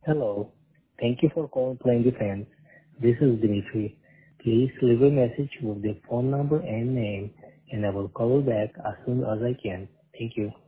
Hello. Thank you for calling Plain Defense. This is Dimitri. Please leave a message with the phone number and name, and I will call you back as soon as I can. Thank you.